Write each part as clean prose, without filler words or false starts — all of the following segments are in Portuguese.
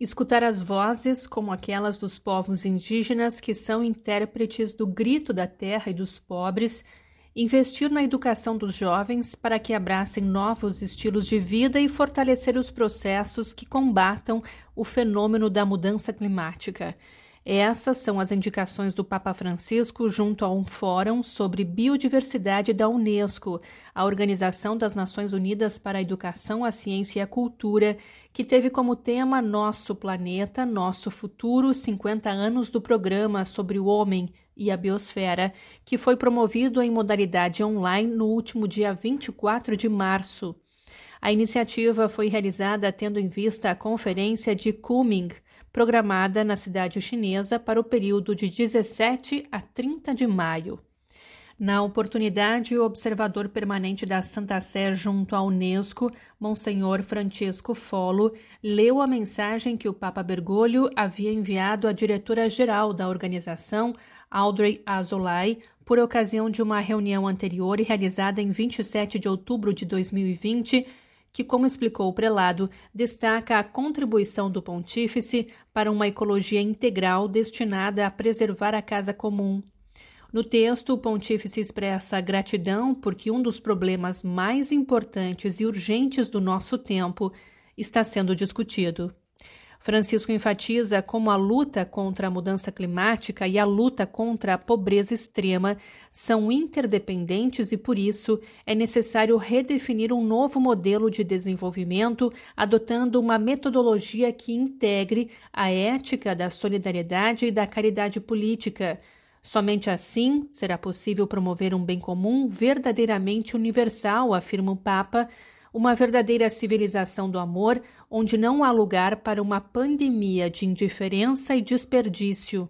Escutar as vozes, como aquelas dos povos indígenas que são intérpretes do grito da terra e dos pobres, investir na educação dos jovens para que abracem novos estilos de vida e fortalecer os processos que combatam o fenômeno da mudança climática. Essas são as indicações do Papa Francisco junto a um fórum sobre biodiversidade da Unesco, a Organização das Nações Unidas para a Educação, a Ciência e a Cultura, que teve como tema Nosso Planeta, Nosso Futuro, 50 anos do programa sobre o homem e a biosfera, que foi promovido em modalidade online no último dia 24 de março. A iniciativa foi realizada tendo em vista a Conferência de Kunming, programada na cidade chinesa para o período de 17 a 30 de maio. Na oportunidade, o observador permanente da Santa Sé junto à Unesco, Monsenhor Francesco Follo, leu a mensagem que o Papa Bergoglio havia enviado à diretora-geral da organização, Audrey Azoulay, por ocasião de uma reunião anterior e realizada em 27 de outubro de 2020, que, como explicou o prelado, destaca a contribuição do pontífice para uma ecologia integral destinada a preservar a casa comum. No texto, o pontífice expressa gratidão porque um dos problemas mais importantes e urgentes do nosso tempo está sendo discutido. Francisco enfatiza como a luta contra a mudança climática e a luta contra a pobreza extrema são interdependentes e, por isso, é necessário redefinir um novo modelo de desenvolvimento, adotando uma metodologia que integre a ética da solidariedade e da caridade política. Somente assim será possível promover um bem comum verdadeiramente universal, afirma o Papa, uma verdadeira civilização do amor, onde não há lugar para uma pandemia de indiferença e desperdício.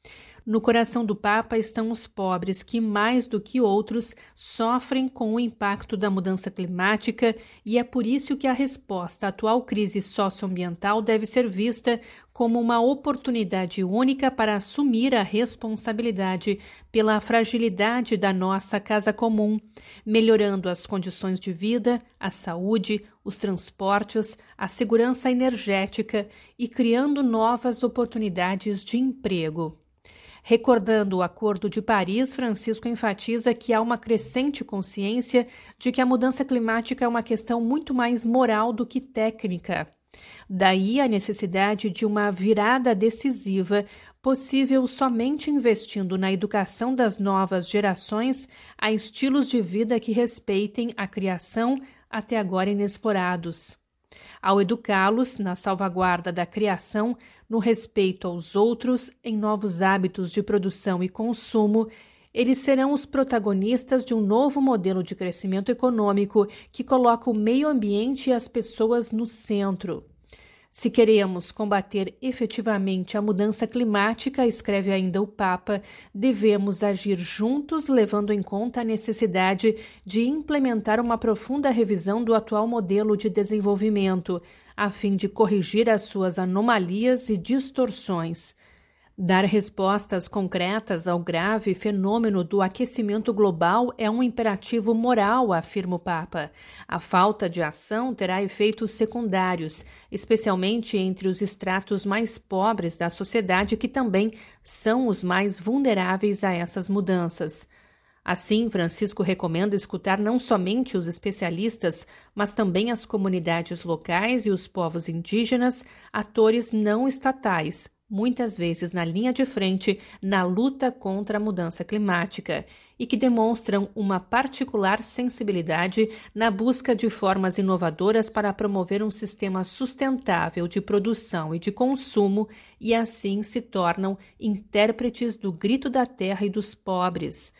No coração do Papa estão os pobres que, mais do que outros, sofrem com o impacto da mudança climática e é por isso que a resposta à atual crise socioambiental deve ser vista como uma oportunidade única para assumir a responsabilidade pela fragilidade da nossa casa comum, melhorando as condições de vida, a saúde, os transportes, a segurança energética e criando novas oportunidades de emprego. Recordando o Acordo de Paris, Francisco enfatiza que há uma crescente consciência de que a mudança climática é uma questão muito mais moral do que técnica. Daí a necessidade de uma virada decisiva, possível somente investindo na educação das novas gerações a estilos de vida que respeitem a criação até agora inexplorados. Ao educá-los na salvaguarda da criação, no respeito aos outros, em novos hábitos de produção e consumo, eles serão os protagonistas de um novo modelo de crescimento econômico que coloca o meio ambiente e as pessoas no centro. Se queremos combater efetivamente a mudança climática, escreve ainda o Papa, devemos agir juntos, levando em conta a necessidade de implementar uma profunda revisão do atual modelo de desenvolvimento, a fim de corrigir as suas anomalias e distorções. Dar respostas concretas ao grave fenômeno do aquecimento global é um imperativo moral, afirma o Papa. A falta de ação terá efeitos secundários, especialmente entre os estratos mais pobres da sociedade, que também são os mais vulneráveis a essas mudanças. Assim, Francisco recomenda escutar não somente os especialistas, mas também as comunidades locais e os povos indígenas, atores não estatais, muitas vezes na linha de frente na luta contra a mudança climática, e que demonstram uma particular sensibilidade na busca de formas inovadoras para promover um sistema sustentável de produção e de consumo e assim se tornam intérpretes do grito da terra e dos pobres.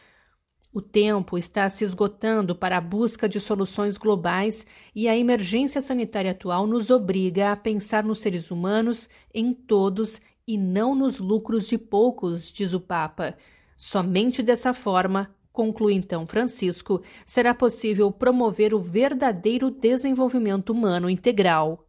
O tempo está se esgotando para a busca de soluções globais e a emergência sanitária atual nos obriga a pensar nos seres humanos, em todos, e não nos lucros de poucos, diz o Papa. Somente dessa forma, conclui então Francisco, será possível promover o verdadeiro desenvolvimento humano integral.